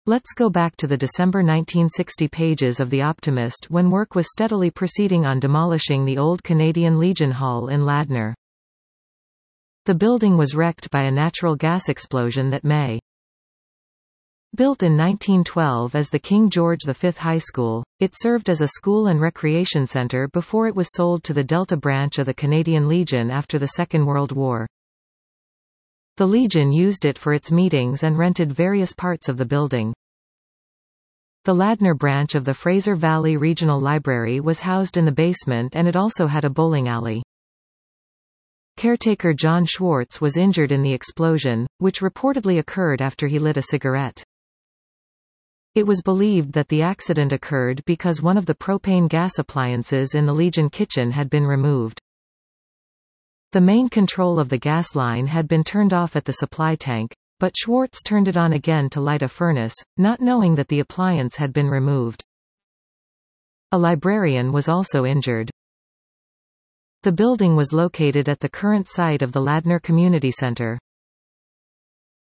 Let's go back to the December 1960 pages of The Optimist when work was steadily proceeding on demolishing the old Canadian Legion Hall in Ladner. The building was wrecked by a natural gas explosion that May. Built in 1912 as the King George V High School, it served as a school and recreation centre before it was sold to the Delta branch of the Canadian Legion after the Second World War. The Legion used it for its meetings and rented various parts of the building. The Ladner branch of the Fraser Valley Regional Library was housed in the basement, and it also had a bowling alley. Caretaker John Schwartz was injured in the explosion, which reportedly occurred after he lit a cigarette. It was believed that the accident occurred because one of the propane gas appliances in the Legion kitchen had been removed. The main control of the gas line had been turned off at the supply tank, but Schwartz turned it on again to light a furnace, not knowing that the appliance had been removed. A librarian was also injured. The building was located at the current site of the Ladner Community Center.